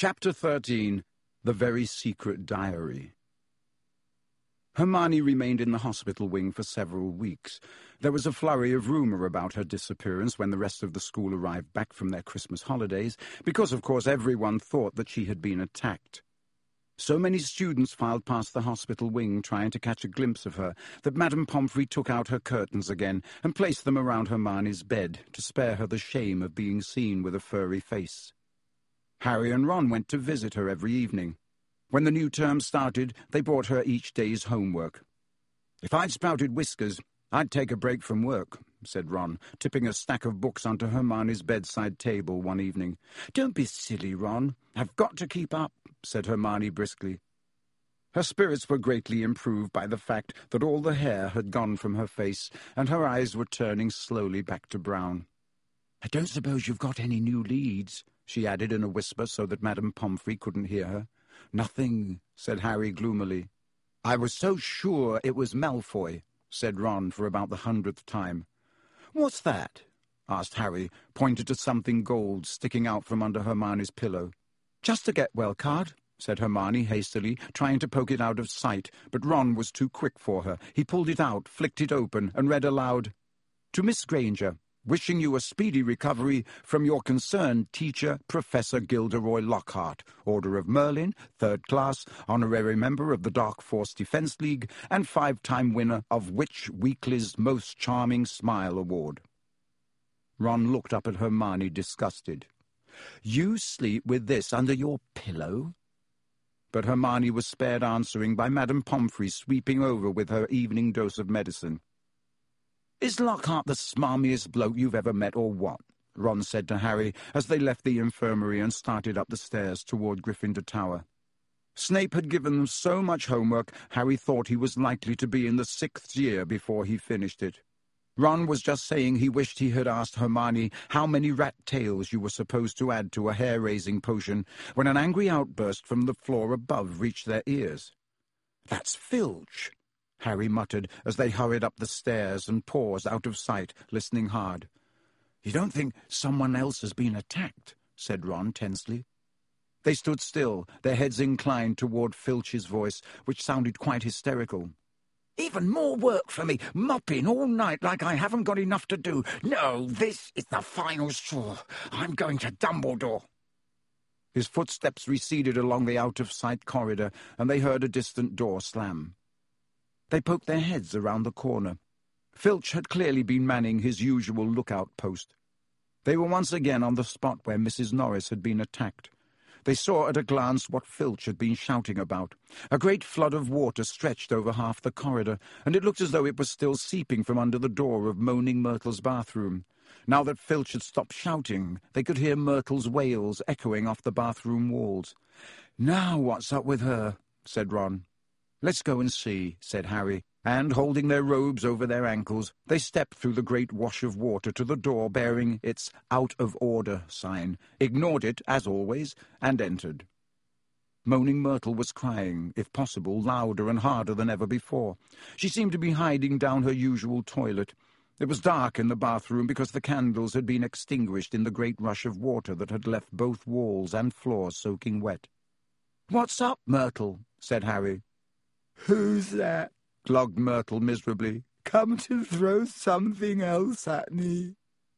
Chapter 13. The Very Secret Diary. Hermione remained in the hospital wing for several weeks. There was a flurry of rumour about her disappearance when the rest of the school arrived back from their Christmas holidays, because, of course, everyone thought that she had been attacked. So many students filed past the hospital wing trying to catch a glimpse of her that Madame Pomfrey took out her curtains again and placed them around Hermione's bed to spare her the shame of being seen with a furry face. Harry and Ron went to visit her every evening. When the new term started, they brought her each day's homework. "If I'd sprouted whiskers, I'd take a break from work," said Ron, tipping a stack of books onto Hermione's bedside table one evening. "Don't be silly, Ron. I've got to keep up," said Hermione briskly. Her spirits were greatly improved by the fact that all the hair had gone from her face and her eyes were turning slowly back to brown. "I don't suppose you've got any new leads," she added in a whisper so that Madame Pomfrey couldn't hear her. "Nothing," said Harry gloomily. "I was so sure it was Malfoy," said Ron for about the 100th time. "What's that?" asked Harry, pointing to something gold sticking out from under Hermione's pillow. "Just a get-well card," said Hermione hastily, trying to poke it out of sight, but Ron was too quick for her. He pulled it out, flicked it open, and read aloud, "To Miss Granger, wishing you a speedy recovery from your concerned teacher, Professor Gilderoy Lockhart, Order of Merlin, 3rd class, honorary member of the Dark Force Defense League, and 5-time winner of Witch Weekly's Most Charming Smile Award." Ron looked up at Hermione, disgusted. "You sleep with this under your pillow?" But Hermione was spared answering by Madame Pomfrey sweeping over with her evening dose of medicine. "Is Lockhart the smarmiest bloke you've ever met, or what?" Ron said to Harry as they left the infirmary and started up the stairs toward Gryffindor Tower. Snape had given them so much homework, Harry thought he was likely to be in the 6th year before he finished it. Ron was just saying he wished he had asked Hermione how many rat tails you were supposed to add to a hair-raising potion when an angry outburst from the floor above reached their ears. "That's Filch," Harry muttered as they hurried up the stairs and paused out of sight, listening hard. "You don't think someone else has been attacked?" said Ron tensely. They stood still, their heads inclined toward Filch's voice, which sounded quite hysterical. "Even more work for me, mopping all night like I haven't got enough to do. No, this is the final straw. I'm going to Dumbledore." His footsteps receded along the out-of-sight corridor, and they heard a distant door slam. They poked their heads around the corner. Filch had clearly been manning his usual lookout post. They were once again on the spot where Mrs. Norris had been attacked. They saw at a glance what Filch had been shouting about. A great flood of water stretched over half the corridor, and it looked as though it was still seeping from under the door of Moaning Myrtle's bathroom. Now that Filch had stopped shouting, they could hear Myrtle's wails echoing off the bathroom walls. "Now what's up with her?" said Ron. "Let's go and see," said Harry, and, holding their robes over their ankles, they stepped through the great wash of water to the door bearing its "Out of Order" sign, ignored it, as always, and entered. Moaning Myrtle was crying, if possible, louder and harder than ever before. She seemed to be hiding down her usual toilet. It was dark in the bathroom because the candles had been extinguished in the great rush of water that had left both walls and floor soaking wet. "What's up, Myrtle?" said Harry. "Who's that?" glogged Myrtle miserably. "Come to throw something else at me."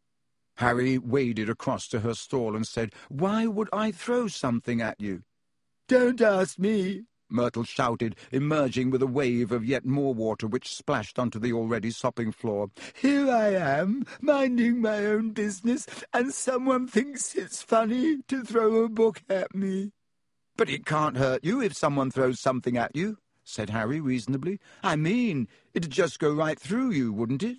Harry waded across to her stall and said, "Why would I throw something at you?" "Don't ask me," Myrtle shouted, emerging with a wave of yet more water which splashed onto the already sopping floor. "Here I am, minding my own business, and someone thinks it's funny to throw a book at me." "But it can't hurt you if someone throws something at you," said Harry reasonably. "I mean, it'd just go right through you, wouldn't it?"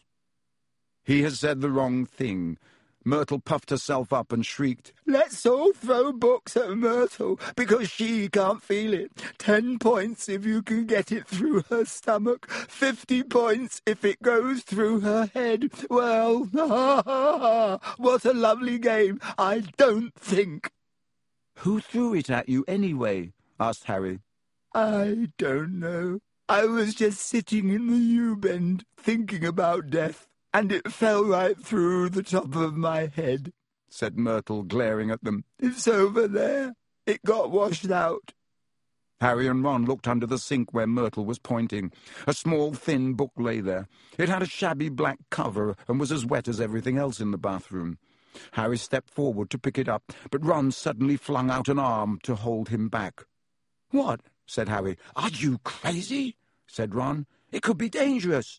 He had said the wrong thing. Myrtle puffed herself up and shrieked, "Let's all throw books at Myrtle, because she can't feel it. 10 points if you can get it through her stomach. 50 points if it goes through her head. Well, ha ha ha, what a lovely game. I don't think." "Who threw it at you anyway?" asked Harry. "I don't know. I was just sitting in the U-bend, thinking about death, and it fell right through the top of my head," said Myrtle, glaring at them. "It's over there." It got washed out. Harry and Ron looked under the sink where Myrtle was pointing. A small, thin book lay there. It had a shabby black cover and was as wet as everything else in the bathroom. Harry stepped forward to pick it up, but Ron suddenly flung out an arm to hold him back. "What?" said Harry. "Are you crazy?" said Ron. "It could be dangerous."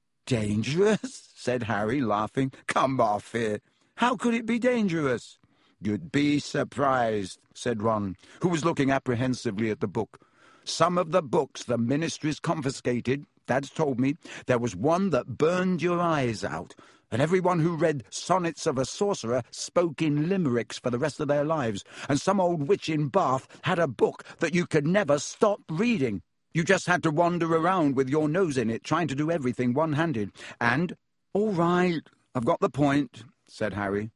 "Dangerous?" said Harry, laughing. "Come off it. How could it be dangerous?" "You'd be surprised," said Ron, who was looking apprehensively at the book. "Some of the books the ministry's confiscated, Dad's told me, there was one that burned your eyes out, and everyone who read Sonnets of a Sorcerer spoke in limericks for the rest of their lives, and some old witch in Bath had a book that you could never stop reading. You just had to wander around with your nose in it, trying to do everything one-handed, and—" "All right, I've got the point," said Harry.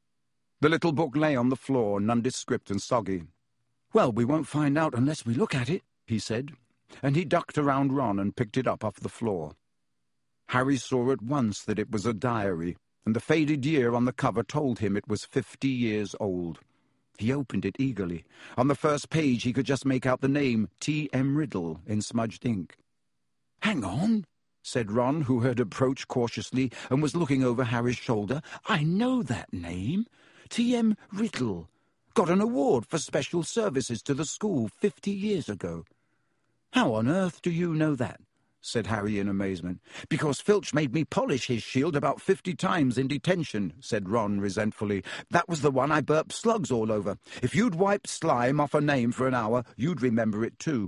The little book lay on the floor, nondescript and soggy. "Well, we won't find out unless we look at it," he said, and he ducked around Ron and picked it up off the floor. Harry saw at once that it was a diary, and the faded year on the cover told him it was 50 years old. He opened it eagerly. On the first page he could just make out the name T.M. Riddle in smudged ink. "Hang on," said Ron, who had approached cautiously and was looking over Harry's shoulder. "I know that name. T.M. Riddle. Got an award for special services to the school 50 years ago. "How on earth do you know that?" said Harry in amazement. "Because Filch made me polish his shield about 50 times in detention," said Ron resentfully. "That was the one I burped slugs all over. If you'd wiped slime off a name for an hour, you'd remember it too."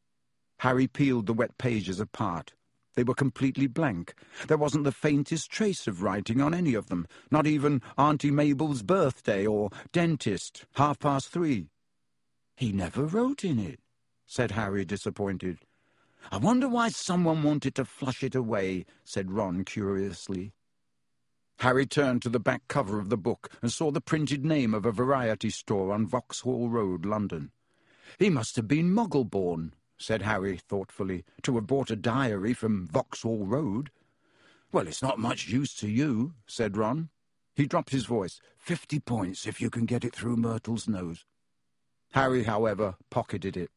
Harry peeled the wet pages apart. They were completely blank. There wasn't the faintest trace of writing on any of them, not even Auntie Mabel's birthday or dentist, 3:30. "He never wrote in it," said Harry, disappointed. "I wonder why someone wanted to flush it away," said Ron curiously. Harry turned to the back cover of the book and saw the printed name of a variety store on Vauxhall Road, London. "He must have been Muggle-born," said Harry thoughtfully, "to have bought a diary from Vauxhall Road." "Well, it's not much use to you," said Ron. He dropped his voice. 50 points if you can get it through Myrtle's nose." Harry, however, pocketed it.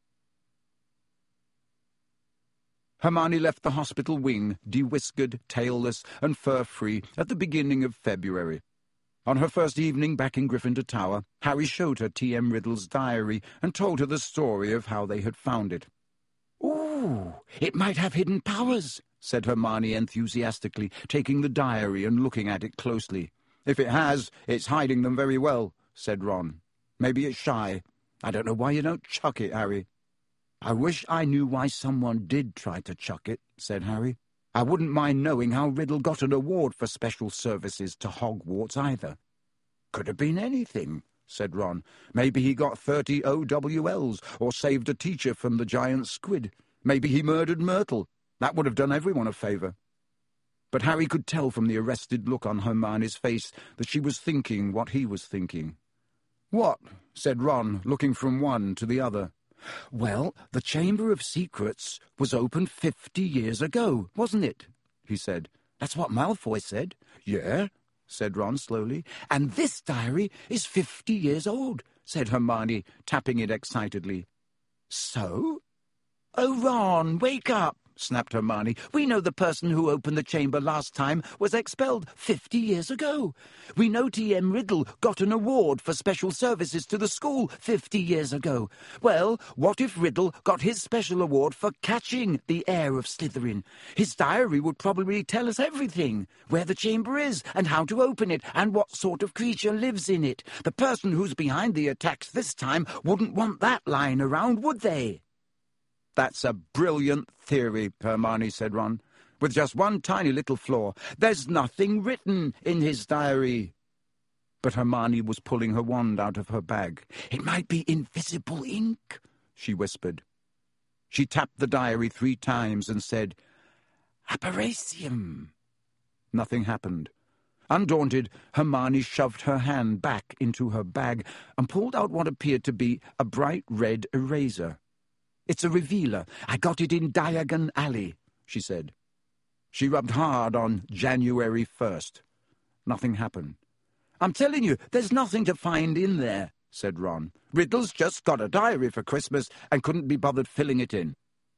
Hermione left the hospital wing, de-whiskered, tailless, and fur-free, at the beginning of February. On her first evening back in Gryffindor Tower, Harry showed her T.M. Riddle's diary and told her the story of how they had found it. "Ooh, it might have hidden powers," said Hermione enthusiastically, taking the diary and looking at it closely. "If it has, it's hiding them very well," said Ron. "Maybe it's shy. I don't know why you don't chuck it, Harry." "I wish I knew why someone did try to chuck it," said Harry. "I wouldn't mind knowing how Riddle got an award for special services to Hogwarts either." "Could have been anything," said Ron. "Maybe he got 30 OWLs, or saved a teacher from the giant squid. Maybe he murdered Myrtle. That would have done everyone a favour." But Harry could tell from the arrested look on Hermione's face that she was thinking what he was thinking. "What?" said Ron, looking from one to the other. "Well, the Chamber of Secrets was opened 50 years ago, wasn't it?" he said. "That's what Malfoy said." "Yeah," said Ron slowly. "And this diary is 50 years old," said Hermione, tapping it excitedly. "So?" "Oh, Ron, wake up!" snapped Hermione. "We know the person who opened the chamber last time was expelled 50 years ago. We know T.M. Riddle got an award for special services to the school 50 years ago. Well, what if Riddle got his special award for catching the heir of Slytherin? His diary would probably tell us everything. Where the chamber is, and how to open it, and what sort of creature lives in it. The person who's behind the attacks this time wouldn't want that lying around, would they?" "That's a brilliant theory," Hermione said, Ron, "with just one tiny little flaw. There's nothing written in his diary." But Hermione was pulling her wand out of her bag. "It might be invisible ink," she whispered. She tapped the diary 3 times and said, "Apparatium." Nothing happened. Undaunted, Hermione shoved her hand back into her bag and pulled out what appeared to be a bright red eraser. "It's a revealer. I got it in Diagon Alley," she said. She rubbed hard on January 1st. Nothing happened. "I'm telling you, there's nothing to find in there," said Ron. "Riddle's just got a diary for Christmas and couldn't be bothered filling it in."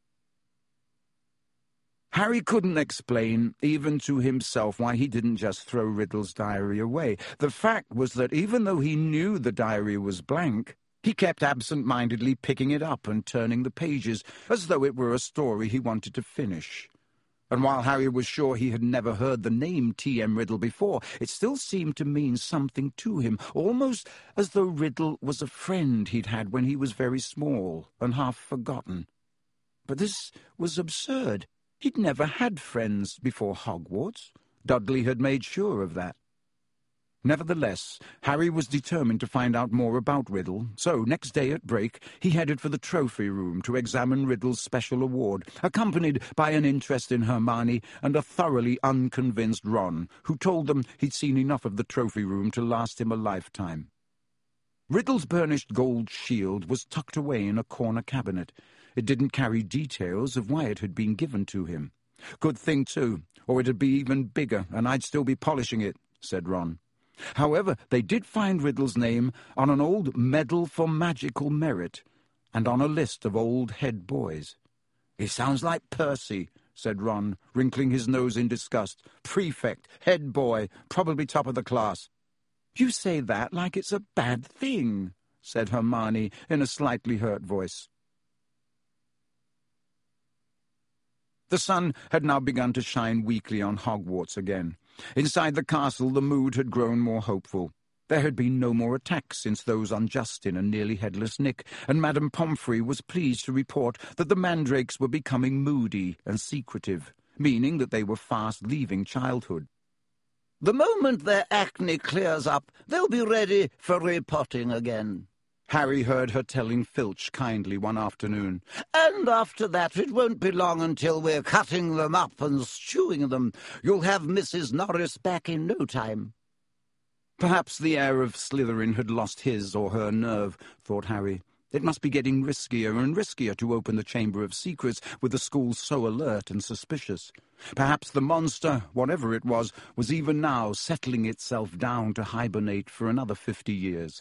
Harry couldn't explain, even to himself, why he didn't just throw Riddle's diary away. The fact was that even though he knew the diary was blank, he kept absent-mindedly picking it up and turning the pages, as though it were a story he wanted to finish. And while Harry was sure he had never heard the name T.M. Riddle before, it still seemed to mean something to him, almost as though Riddle was a friend he'd had when he was very small and half forgotten. But this was absurd. He'd never had friends before Hogwarts. Dudley had made sure of that. Nevertheless, Harry was determined to find out more about Riddle, so next day at break he headed for the trophy room to examine Riddle's special award, accompanied by an interest in Hermione and a thoroughly unconvinced Ron, who told them he'd seen enough of the trophy room to last him a lifetime. Riddle's burnished gold shield was tucked away in a corner cabinet. It didn't carry details of why it had been given to him. "Good thing, too, or it'd be even bigger, and I'd still be polishing it," said Ron. However, they did find Riddle's name on an old medal for magical merit, and on a list of old head boys. "He sounds like Percy," said Ron, wrinkling his nose in disgust. "Prefect, head boy, probably top of the class." "You say that like it's a bad thing," said Hermione in a slightly hurt voice. The sun had now begun to shine weakly on Hogwarts again. Inside the castle the mood had grown more hopeful. There had been no more attacks since those on Justin and nearly headless Nick, and Madame Pomfrey was pleased to report that the mandrakes were becoming moody and secretive, meaning that they were fast leaving childhood. "The moment their acne clears up, they'll be ready for repotting again," Harry heard her telling Filch kindly one afternoon. "And after that it won't be long until we're cutting them up and stewing them. You'll have Mrs. Norris back in no time." Perhaps the heir of Slytherin had lost his or her nerve, thought Harry. It must be getting riskier and riskier to open the Chamber of Secrets with the school so alert and suspicious. Perhaps the monster, whatever it was even now settling itself down to hibernate for another 50 years.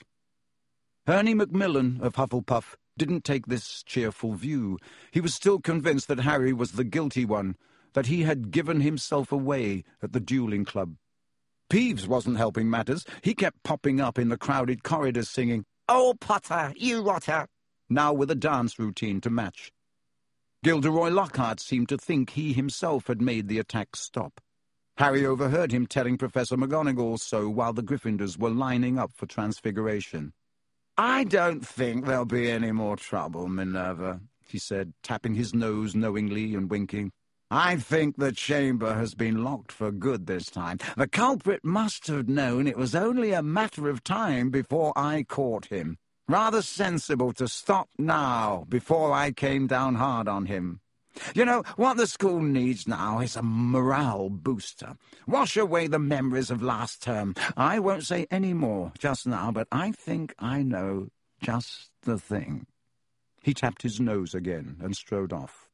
Ernie Macmillan of Hufflepuff didn't take this cheerful view. He was still convinced that Harry was the guilty one, that he had given himself away at the dueling club. Peeves wasn't helping matters. He kept popping up in the crowded corridors singing, "Oh, Potter, you rotter," now with a dance routine to match. Gilderoy Lockhart seemed to think he himself had made the attack stop. Harry overheard him telling Professor McGonagall so while the Gryffindors were lining up for Transfiguration. "I don't think there'll be any more trouble, Minerva," he said, tapping his nose knowingly and winking. "I think the chamber has been locked for good this time. The culprit must have known it was only a matter of time before I caught him. Rather sensible to stop now, before I came down hard on him. You know, what the school needs now is a morale booster. Wash away the memories of last term. I won't say any more just now, but I think I know just the thing." He tapped his nose again and strode off.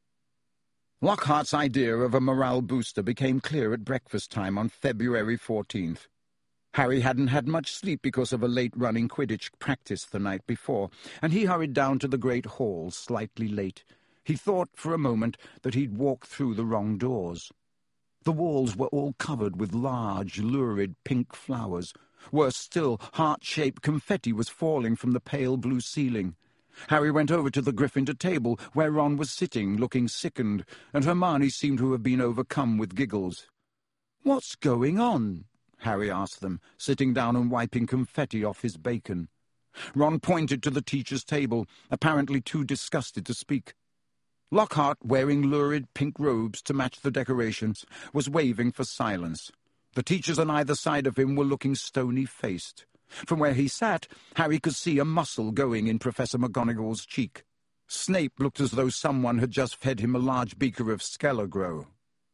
Lockhart's idea of a morale booster became clear at breakfast time on February 14th. Harry hadn't had much sleep because of a late-running Quidditch practice the night before, and he hurried down to the great hall slightly late. He thought for a moment that he'd walked through the wrong doors. The walls were all covered with large, lurid pink flowers. Worse still, heart-shaped confetti was falling from the pale blue ceiling. Harry went over to the Gryffindor table, where Ron was sitting, looking sickened, and Hermione seemed to have been overcome with giggles. "What's going on?" Harry asked them, sitting down and wiping confetti off his bacon. Ron pointed to the teacher's table, apparently too disgusted to speak. Lockhart, wearing lurid pink robes to match the decorations, was waving for silence. The teachers on either side of him were looking stony-faced. From where he sat, Harry could see a muscle going in Professor McGonagall's cheek. Snape looked as though someone had just fed him a large beaker of Skelligro.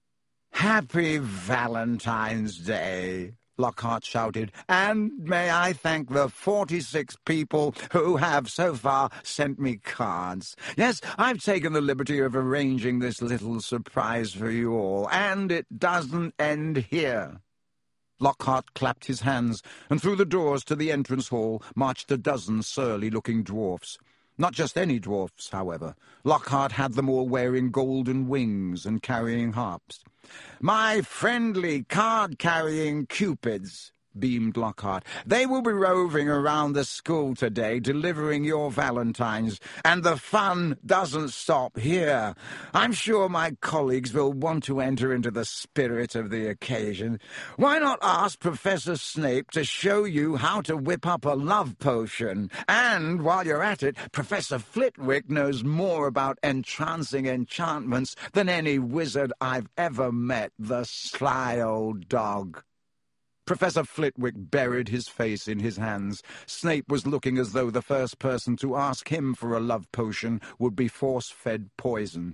"Happy Valentine's Day," Lockhart shouted, "and may I thank the 46 people who have so far sent me cards. Yes, I've taken the liberty of arranging this little surprise for you all, and it doesn't end here." Lockhart clapped his hands, and through the doors to the entrance hall marched a dozen surly-looking dwarfs. Not just any dwarfs, however. Lockhart had them all wearing golden wings and carrying harps. "My friendly card-carrying cupids," beamed Lockhart. "They will be roving around the school today, delivering your valentines, and the fun doesn't stop here. I'm sure my colleagues will want to enter into the spirit of the occasion. Why not ask Professor Snape to show you how to whip up a love potion? And while you're at it, Professor Flitwick knows more about entrancing enchantments than any wizard I've ever met, the sly old dog." Professor Flitwick buried his face in his hands. Snape was looking as though the first person to ask him for a love potion would be force-fed poison.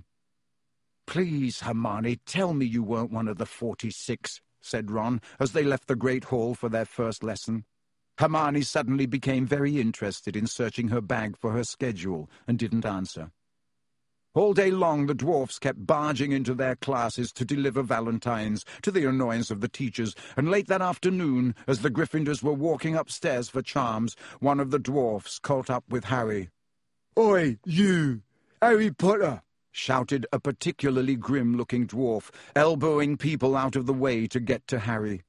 "Please, Hermione, tell me you weren't one of the 46, said Ron, as they left the Great Hall for their first lesson. Hermione suddenly became very interested in searching her bag for her schedule and didn't answer. All day long the dwarfs kept barging into their classes to deliver valentines, to the annoyance of the teachers, and late that afternoon, as the Gryffindors were walking upstairs for charms, one of the dwarfs caught up with Harry. "Oi, you! Harry Potter!" shouted a particularly grim-looking dwarf, elbowing people out of the way to get to Harry.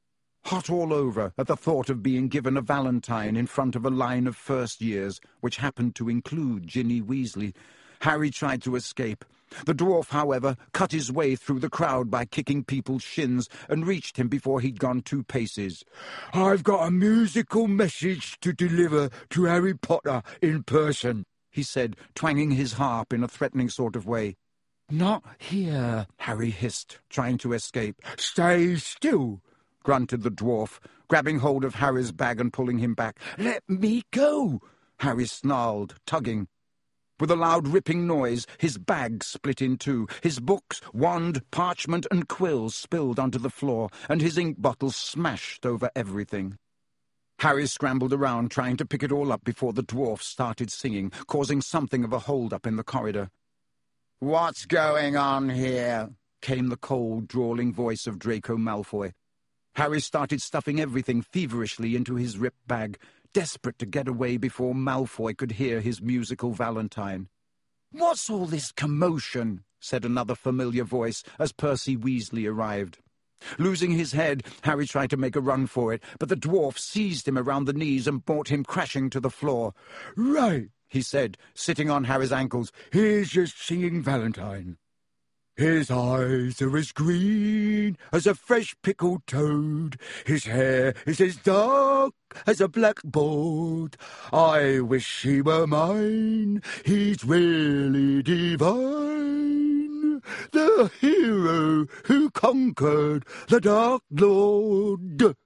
Hot all over at the thought of being given a valentine in front of a line of first years, which happened to include Ginny Weasley, Harry tried to escape. The dwarf, however, cut his way through the crowd by kicking people's shins and reached him before he'd gone 2 paces. "I've got a musical message to deliver to Harry Potter in person," he said, twanging his harp in a threatening sort of way. "Not here," Harry hissed, trying to escape. "Stay still," grunted the dwarf, grabbing hold of Harry's bag and pulling him back. "Let me go," Harry snarled, tugging. With a loud ripping noise, his bag split in 2. His books, wand, parchment, and quills spilled onto the floor, and his ink bottles smashed over everything. Harry scrambled around, trying to pick it all up before the dwarf started singing, causing something of a hold-up in the corridor. "What's going on here?" came the cold, drawling voice of Draco Malfoy. Harry started stuffing everything feverishly into his ripped bag, desperate to get away before Malfoy could hear his musical valentine. "What's all this commotion?" said another familiar voice as Percy Weasley arrived. Losing his head, Harry tried to make a run for it, but the dwarf seized him around the knees and brought him crashing to the floor. "Right," he said, sitting on Harry's ankles. "Here's your singing valentine. His eyes are as green as a fresh pickled toad. His hair is as dark as a blackboard. I wish he were mine. He's really divine. The hero who conquered the Dark Lord."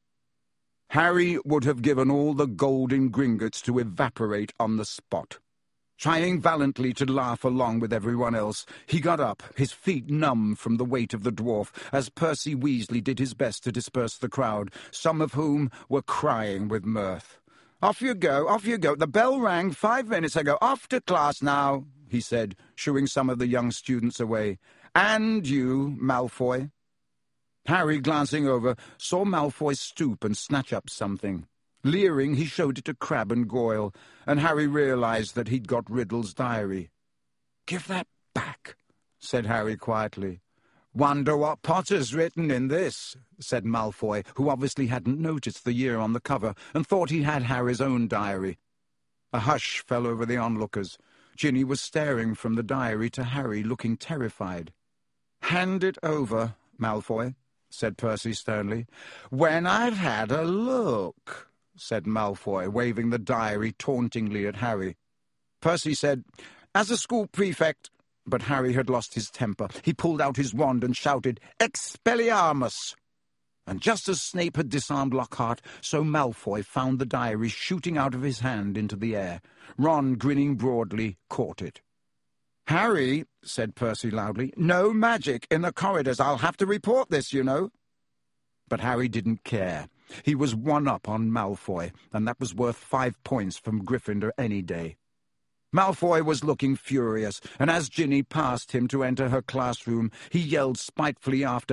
Harry would have given all the golden Gringotts to evaporate on the spot. Trying valiantly to laugh along with everyone else, he got up, his feet numb from the weight of the dwarf, as Percy Weasley did his best to disperse the crowd, some of whom were crying with mirth. Off you go, off you go. The bell rang 5 minutes ago. Off to class now," he said, shooing some of the young students away. "And you, Malfoy." Harry, glancing over, saw Malfoy stoop and snatch up something. Leering, he showed it to Crabbe and Goyle, and Harry realized that he'd got Riddle's diary. "Give that back," said Harry quietly. "Wonder what Potter's written in this," said Malfoy, who obviously hadn't noticed the year on the cover and thought he had Harry's own diary. A hush fell over the onlookers. Ginny was staring from the diary to Harry, looking terrified. "Hand it over, Malfoy," said Percy sternly. "When I've had a look," said Malfoy, waving the diary tauntingly at Harry. Percy said, "As a school prefect," but Harry had lost his temper. He pulled out his wand and shouted, "Expelliarmus!" And just as Snape had disarmed Lockhart, so Malfoy found the diary shooting out of his hand into the air. Ron, grinning broadly, caught it. "Harry," said Percy loudly, "no magic in the corridors. I'll have to report this, you know." But Harry didn't care. He was one up on Malfoy, and that was worth 5 points from Gryffindor any day. Malfoy was looking furious, and as Ginny passed him to enter her classroom, he yelled spitefully after her,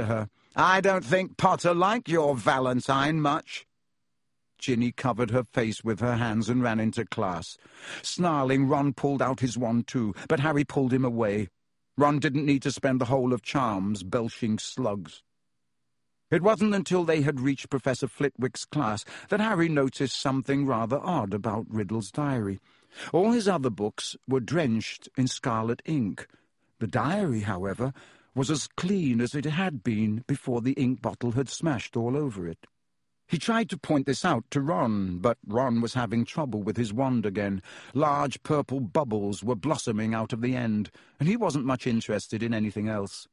I don't think Potter liked your Valentine much. Ginny covered her face with her hands and ran into class. Snarling, Ron pulled out his wand too, but Harry pulled him away. Ron didn't need to spend the whole of Charms belching slugs. It wasn't until they had reached Professor Flitwick's class that Harry noticed something rather odd about Riddle's diary. All his other books were drenched in scarlet ink. The diary, however, was as clean as it had been before the ink bottle had smashed all over it. He tried to point this out to Ron, but Ron was having trouble with his wand again. Large purple bubbles were blossoming out of the end, and he wasn't much interested in anything else.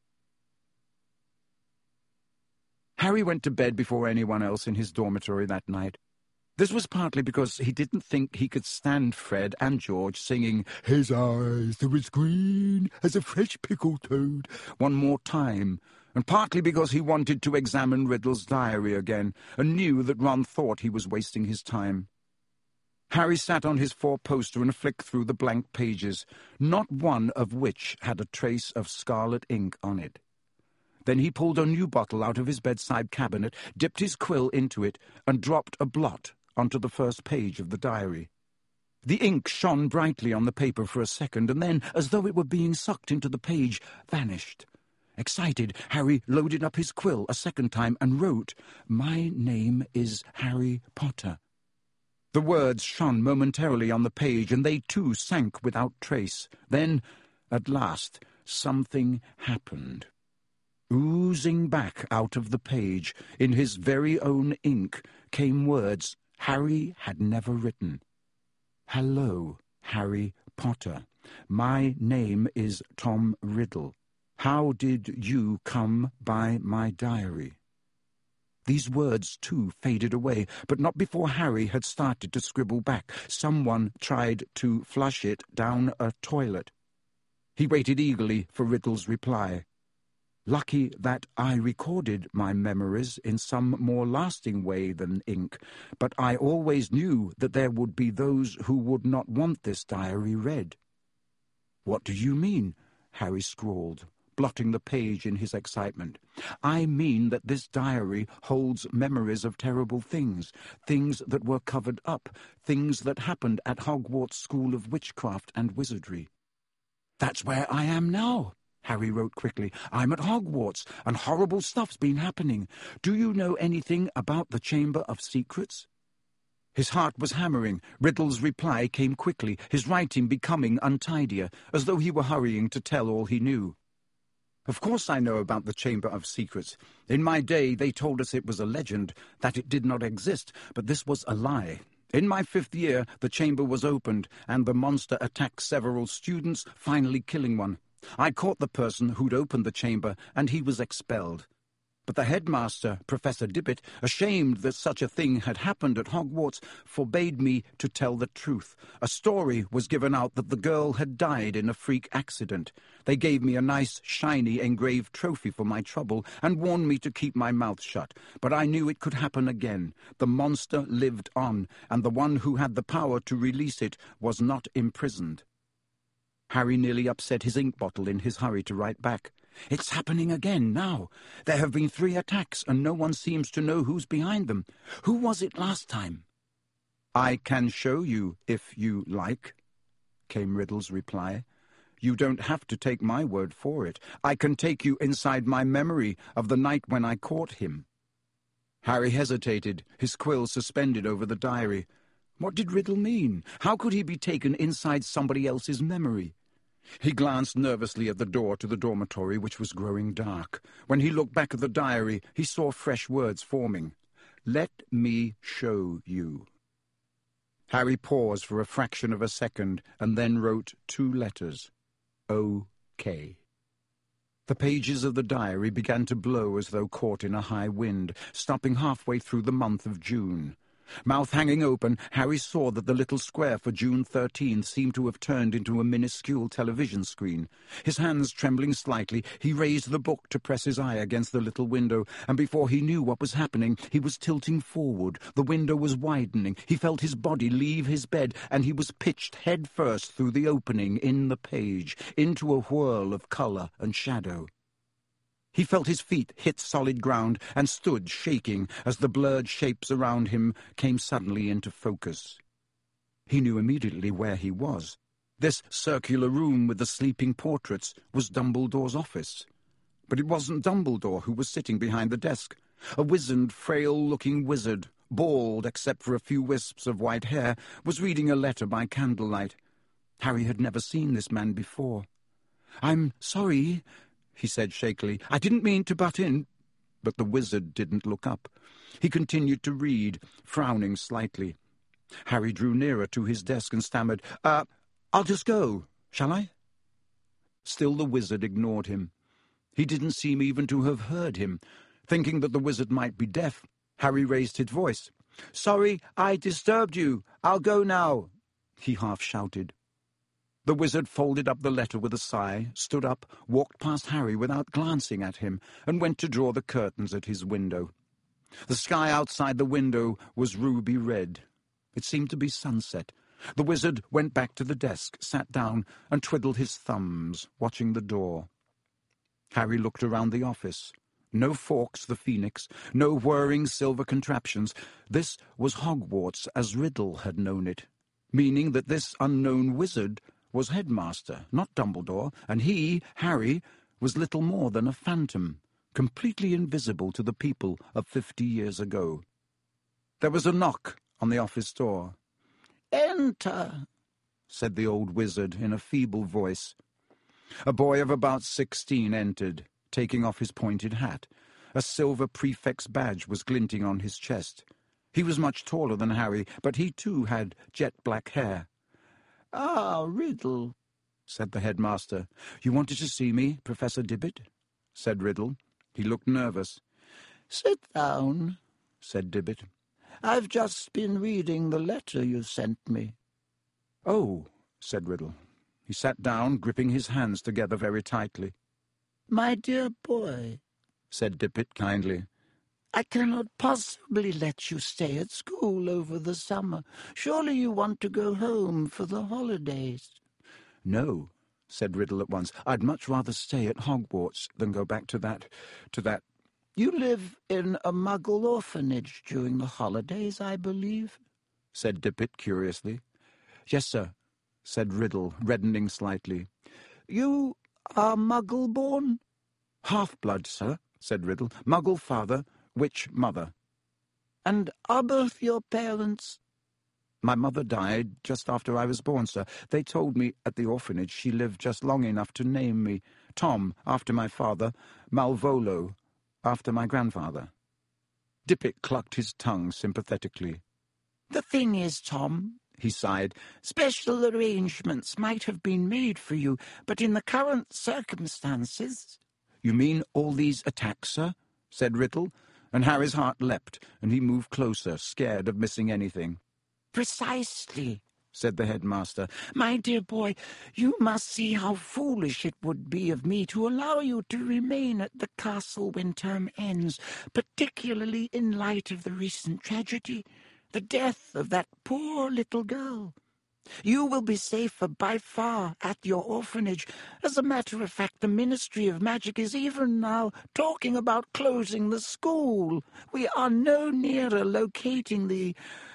Harry went to bed before anyone else in his dormitory that night. This was partly because he didn't think he could stand Fred and George singing "His eyes are as green as a fresh pickled toad" one more time, and partly because he wanted to examine Riddle's diary again, and knew that Ron thought he was wasting his time. Harry sat on his four-poster and flicked through the blank pages, not one of which had a trace of scarlet ink on it. Then he pulled a new bottle out of his bedside cabinet, dipped his quill into it, and dropped a blot onto the first page of the diary. The ink shone brightly on the paper for a second, and then, as though it were being sucked into the page, vanished. Excited, Harry loaded up his quill a second time and wrote, "My name is Harry Potter." The words shone momentarily on the page, and they too sank without trace. Then, at last, something happened. Oozing back out of the page, in his very own ink, came words Harry had never written. "Hello, Harry Potter. My name is Tom Riddle. How did you come by my diary?" These words, too, faded away, but not before Harry had started to scribble back. Someone tried to flush it down a toilet. He waited eagerly for Riddle's reply. "Lucky that I recorded my memories in some more lasting way than ink, but I always knew that there would be those who would not want this diary read." "What do you mean?" Harry scrawled, blotting the page in his excitement. "I mean that this diary holds memories of terrible things, things that were covered up, things that happened at Hogwarts School of Witchcraft and Wizardry." "That's where I am now," Harry wrote quickly. "I'm at Hogwarts, and horrible stuff's been happening. Do you know anything about the Chamber of Secrets?" His heart was hammering. Riddle's reply came quickly, his writing becoming untidier, as though he were hurrying to tell all he knew. "Of course I know about the Chamber of Secrets. In my day they told us it was a legend, that it did not exist, but this was a lie. In my 5th year the chamber was opened, and the monster attacked several students, finally killing one. I caught the person who'd opened the chamber, and he was expelled. But the headmaster, Professor Dibbit, ashamed that such a thing had happened at Hogwarts, forbade me to tell the truth. A story was given out that the girl had died in a freak accident. They gave me a nice, shiny, engraved trophy for my trouble and warned me to keep my mouth shut. But I knew it could happen again. The monster lived on, and the one who had the power to release it was not imprisoned." Harry nearly upset his ink bottle in his hurry to write back. "It's happening again now. There have been 3 attacks, and no one seems to know who's behind them. Who was it last time?" "I can show you, if you like," came Riddle's reply. "You don't have to take my word for it. I can take you inside my memory of the night when I caught him." Harry hesitated, his quill suspended over the diary. What did Riddle mean? How could he be taken inside somebody else's memory? He glanced nervously at the door to the dormitory, which was growing dark. When he looked back at the diary, he saw fresh words forming. "Let me show you." Harry paused for a fraction of a second and then wrote 2 letters. O.K. The pages of the diary began to blow as though caught in a high wind, stopping halfway through the month of June. Mouth hanging open, Harry saw that the little square for June 13 seemed to have turned into a minuscule television screen. His hands trembling slightly, he raised the book to press his eye against the little window, and before he knew what was happening, he was tilting forward. The window was widening. He felt his body leave his bed, and he was pitched head first through the opening in the page, into a whirl of colour and shadow. He felt his feet hit solid ground and stood shaking as the blurred shapes around him came suddenly into focus. He knew immediately where he was. This circular room with the sleeping portraits was Dumbledore's office. But it wasn't Dumbledore who was sitting behind the desk. A wizened, frail-looking wizard, bald except for a few wisps of white hair, was reading a letter by candlelight. Harry had never seen this man before. "I'm sorry," he said shakily. "I didn't mean to butt in." But the wizard didn't look up. He continued to read, frowning slightly. Harry drew nearer to his desk and stammered, I'll just go, shall I?" Still the wizard ignored him. He didn't seem even to have heard him. Thinking that the wizard might be deaf, Harry raised his voice. "Sorry, I disturbed you. I'll go now," he half shouted. The wizard folded up the letter with a sigh, stood up, walked past Harry without glancing at him, and went to draw the curtains at his window. The sky outside the window was ruby red. It seemed to be sunset. The wizard went back to the desk, sat down, and twiddled his thumbs, watching the door. Harry looked around the office. No Fawkes the Phoenix, no whirring silver contraptions. This was Hogwarts as Riddle had known it, meaning that this unknown wizard was headmaster, not Dumbledore, and he, Harry, was little more than a phantom, completely invisible to the people of 50 years ago. There was a knock on the office door. "Enter," said the old wizard in a feeble voice. A boy of about 16 entered, taking off his pointed hat. A silver prefect's badge was glinting on his chest. He was much taller than Harry, but he too had jet-black hair. "Ah, Riddle," said the headmaster. "You wanted to see me, Professor Dibbit?" said Riddle. He looked nervous. "Sit down," said Dibbit. "I've just been reading the letter you sent me." "Oh," said Riddle. He sat down, gripping his hands together very tightly. "My dear boy," said Dibbit kindly, "I cannot possibly let you stay at school over the summer. Surely you want to go home for the holidays." "No," said Riddle at once. "I'd much rather stay at Hogwarts than go back to that... "You live in a Muggle orphanage during the holidays, I believe?" said Dibbit curiously. "Yes, sir," said Riddle, reddening slightly. "You are Muggle-born?" "Half-blood, sir," said Riddle. "Muggle father, witch mother." "And are both your parents—" "My mother died just after I was born, sir. They told me at the orphanage she lived just long enough to name me. Tom, after my father, Malvolo, after my grandfather." Dippet clucked his tongue sympathetically. "The thing is, Tom," he sighed, "special arrangements might have been made for you, but in the current circumstances—" "You mean all these attacks, sir?" said Riddle, and Harry's heart leapt, and he moved closer, scared of missing anything. "Precisely," said the headmaster. "My dear boy, you must see how foolish it would be of me to allow you to remain at the castle when term ends, particularly in light of the recent tragedy, the death of that poor little girl. You will be safer by far at your orphanage. As a matter of fact, the Ministry of Magic is even now talking about closing the school. We are no nearer locating the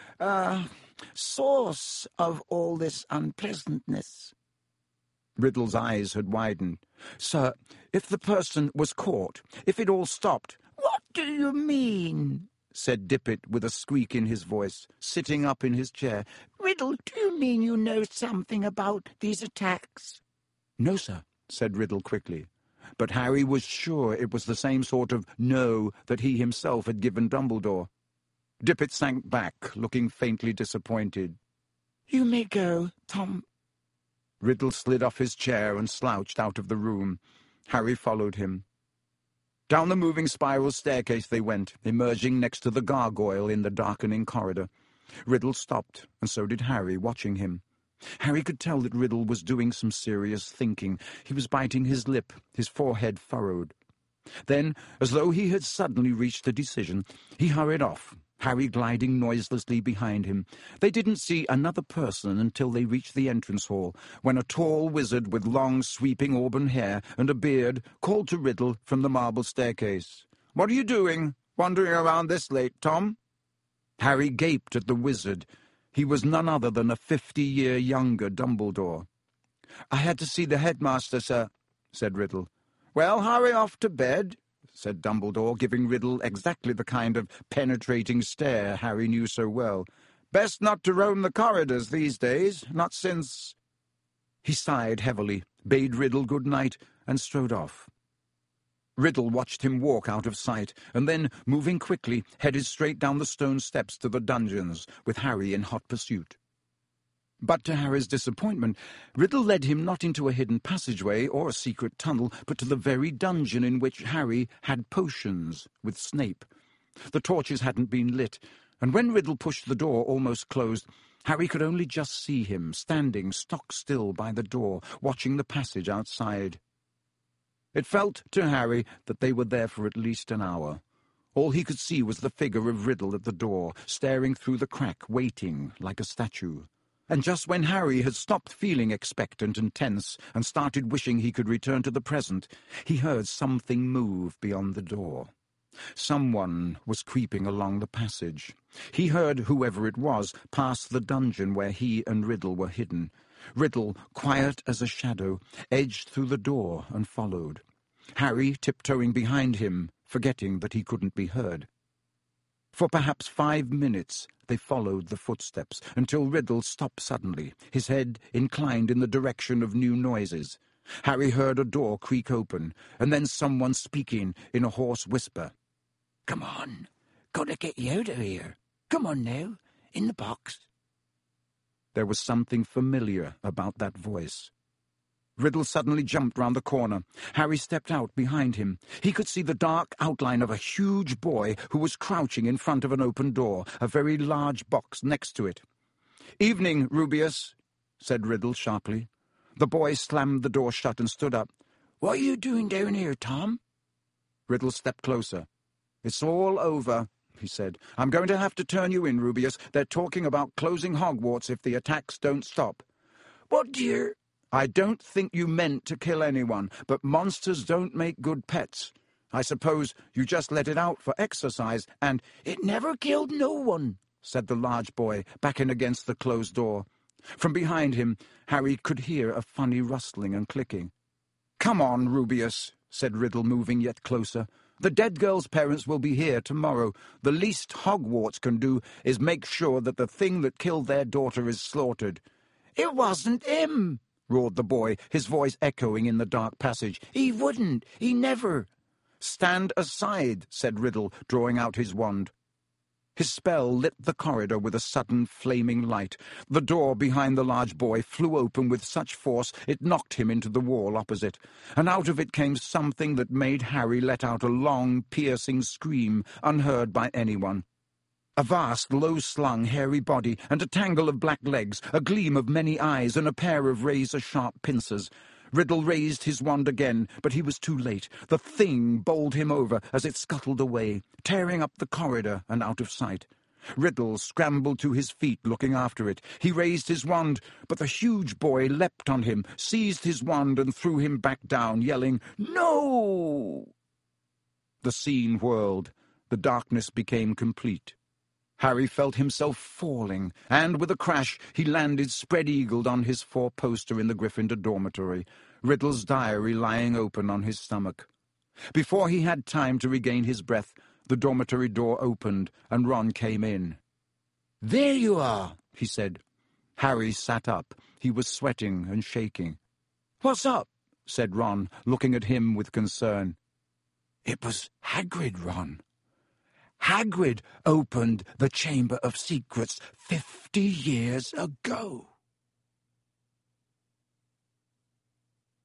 source of all this unpleasantness." Riddle's eyes had widened. "Sir, if the person was caught, if it all stopped—" "What do you mean?" said Dippet with a squeak in his voice, sitting up in his chair. "Riddle, do you mean you know something about these attacks?" "No, sir," said Riddle quickly. But Harry was sure it was the same sort of "no" that he himself had given Dumbledore. Dippet sank back, looking faintly disappointed. "You may go, Tom." Riddle slid off his chair and slouched out of the room. Harry followed him. Down the moving spiral staircase they went, emerging next to the gargoyle in the darkening corridor. Riddle stopped, and so did Harry, watching him. Harry could tell that Riddle was doing some serious thinking. He was biting his lip, his forehead furrowed. Then, as though he had suddenly reached a decision, he hurried off, Harry gliding noiselessly behind him. They didn't see another person until they reached the entrance hall, when a tall wizard with long, sweeping auburn hair and a beard called to Riddle from the marble staircase. "What are you doing, wandering around this late, Tom?" Harry gaped at the wizard. He was none other than a 50-year younger Dumbledore. "I had to see the headmaster, sir," said Riddle. "Well, hurry off to bed," said Dumbledore, giving Riddle exactly the kind of penetrating stare Harry knew so well. "Best not to roam the corridors these days, not since—" He sighed heavily, bade Riddle good night, and strode off. Riddle watched him walk out of sight, and then, moving quickly, headed straight down the stone steps to the dungeons, with Harry in hot pursuit. But to Harry's disappointment, Riddle led him not into a hidden passageway or a secret tunnel, but to the very dungeon in which Harry had potions with Snape. The torches hadn't been lit, and when Riddle pushed the door almost closed, Harry could only just see him, standing stock still by the door, watching the passage outside. It felt to Harry that they were there for at least an hour. All he could see was the figure of Riddle at the door, staring through the crack, waiting like a statue. And just when Harry had stopped feeling expectant and tense and started wishing he could return to the present, he heard something move beyond the door. Someone was creeping along the passage. He heard whoever it was pass the dungeon where he and Riddle were hidden. Riddle, quiet as a shadow, edged through the door and followed. Harry tiptoeing behind him, forgetting that he couldn't be heard. For perhaps 5 minutes they followed the footsteps, until Riddle stopped suddenly, his head inclined in the direction of new noises. Harry heard a door creak open, and then someone speaking in a hoarse whisper. "Come on, gotta get you out of here. Come on now, in the box." There was something familiar about that voice. Riddle suddenly jumped round the corner. Harry stepped out behind him. He could see the dark outline of a huge boy who was crouching in front of an open door, a very large box next to it. "Evening, Rubeus," said Riddle sharply. The boy slammed the door shut and stood up. "What are you doing down here, Tom?" Riddle stepped closer. "It's all over," he said. "I'm going to have to turn you in, Rubeus. They're talking about closing Hogwarts if the attacks don't stop." "What dear—" "I don't think you meant to kill anyone, but monsters don't make good pets. I suppose you just let it out for exercise, and—" "It never killed no one," said the large boy, backing against the closed door. From behind him, Harry could hear a funny rustling and clicking. "Come on, Rubeus," said Riddle, moving yet closer. "The dead girl's parents will be here tomorrow. The least Hogwarts can do is make sure that the thing that killed their daughter is slaughtered." "It wasn't him," roared the boy, his voice echoing in the dark passage. "He wouldn't. He never—" "Stand aside," said Riddle, drawing out his wand. His spell lit the corridor with a sudden flaming light. The door behind the large boy flew open with such force it knocked him into the wall opposite, and out of it came something that made Harry let out a long, piercing scream, unheard by anyone. A vast, low-slung, hairy body, and a tangle of black legs, a gleam of many eyes, and a pair of razor-sharp pincers. Riddle raised his wand again, but he was too late. The thing bowled him over as it scuttled away, tearing up the corridor and out of sight. Riddle scrambled to his feet, looking after it. He raised his wand, but the huge boy leapt on him, seized his wand, and threw him back down, yelling, "No!" The scene whirled. The darkness became complete. Harry felt himself falling, and with a crash he landed spread-eagled on his four-poster in the Gryffindor dormitory, Riddle's diary lying open on his stomach. Before he had time to regain his breath, the dormitory door opened, and Ron came in. "There you are," he said. Harry sat up. He was sweating and shaking. "What's up?" said Ron, looking at him with concern. "It was Hagrid, Ron. Hagrid opened the Chamber of Secrets 50 years ago."